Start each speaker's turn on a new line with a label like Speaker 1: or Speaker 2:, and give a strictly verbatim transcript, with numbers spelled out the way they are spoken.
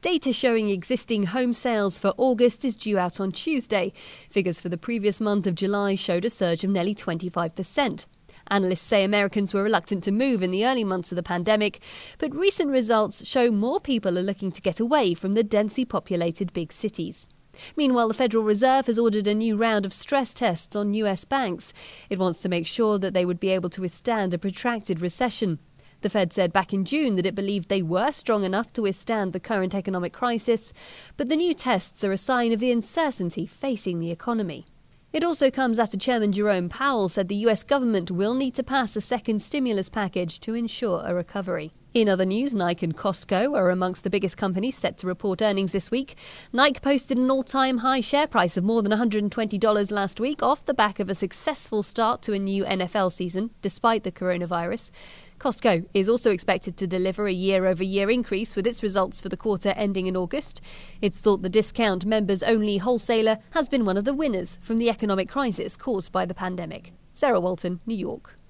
Speaker 1: Data showing existing home sales for August is due out on Tuesday. Figures for the previous month of July showed a surge of nearly twenty-five percent. Analysts say Americans were reluctant to move in the early months of the pandemic, but recent results show more people are looking to get away from the densely populated big cities. Meanwhile, the Federal Reserve has ordered a new round of stress tests on U S banks. It wants to make sure that they would be able to withstand a protracted recession. The Fed said back in June that it believed they were strong enough to withstand the current economic crisis, but the new tests are a sign of the uncertainty facing the economy. It also comes after Chairman Jerome Powell said the U S government will need to pass a second stimulus package to ensure a recovery. In other news, Nike and Costco are amongst the biggest companies set to report earnings this week. Nike posted an all-time high share price of more than one hundred twenty dollars last week off the back of a successful start to a new N F L season, despite the coronavirus. Costco is also expected to deliver a year-over-year increase with its results for the quarter ending in August. It's thought the discount members-only wholesaler has been one of the winners from the economic crisis caused by the pandemic. Sarah Walton, New York.